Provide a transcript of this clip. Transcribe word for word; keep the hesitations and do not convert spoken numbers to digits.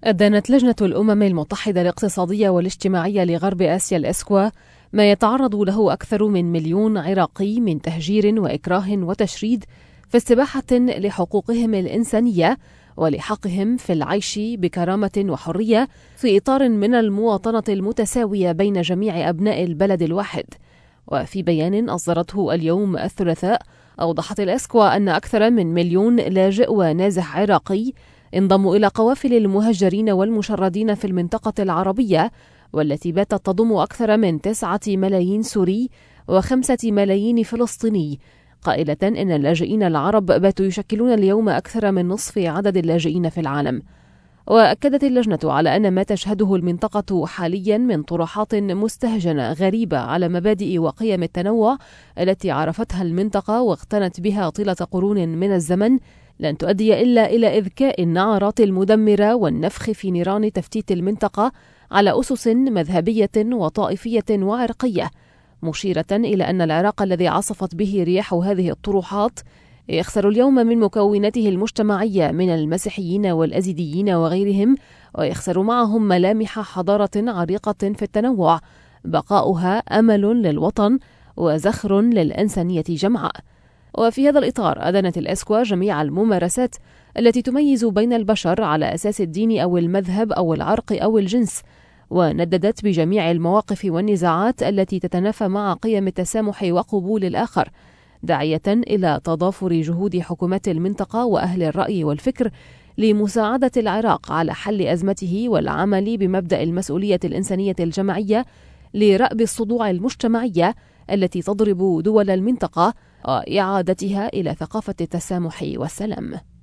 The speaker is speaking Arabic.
أدانت لجنة الأمم المتحدة الاقتصادية والاجتماعية لغرب آسيا الإسكوا ما يتعرض له أكثر من مليون عراقي من تهجير وإكراه وتشريد في استباحة لحقوقهم الإنسانية ولحقهم في العيش بكرامة وحرية في إطار من المواطنة المتساوية بين جميع أبناء البلد الواحد. وفي بيان أصدرته اليوم الثلاثاء، أوضحت الإسكوا أن أكثر من مليون لاجئ ونازح عراقي انضموا إلى قوافل المهجرين والمشردين في المنطقة العربية، والتي باتت تضم أكثر من تسعة ملايين سوري وخمسة ملايين فلسطيني، قائلة إن اللاجئين العرب باتوا يشكلون اليوم أكثر من نصف عدد اللاجئين في العالم. وأكدت اللجنة على أن ما تشهده المنطقة حاليا من طروحات مستهجنة غريبة على مبادئ وقيم التنوع التي عرفتها المنطقة واغتنت بها طيلة قرون من الزمن لن تؤدي إلا إلى إذكاء النعرات المدمرة والنفخ في نيران تفتيت المنطقة على أسس مذهبية وطائفية وعرقية، مشيرة إلى أن العراق الذي عصفت به رياح هذه الطروحات يخسر اليوم من مكوناته المجتمعية من المسيحيين والأزيديين وغيرهم، ويخسر معهم ملامح حضارة عريقة في التنوع بقاؤها أمل للوطن وزخر للإنسانية جمعاء. وفي هذا الإطار أدانت الإسكوا جميع الممارسات التي تميز بين البشر على أساس الدين أو المذهب أو العرق أو الجنس، ونددت بجميع المواقف والنزاعات التي تتنافى مع قيم التسامح وقبول الآخر، داعية إلى تضافر جهود حكومات المنطقة وأهل الرأي والفكر لمساعدة العراق على حل أزمته والعمل بمبدأ المسؤولية الإنسانية الجماعية لرأب الصدوع المجتمعية التي تضرب دول المنطقة وإعادتها إلى ثقافة التسامح والسلام.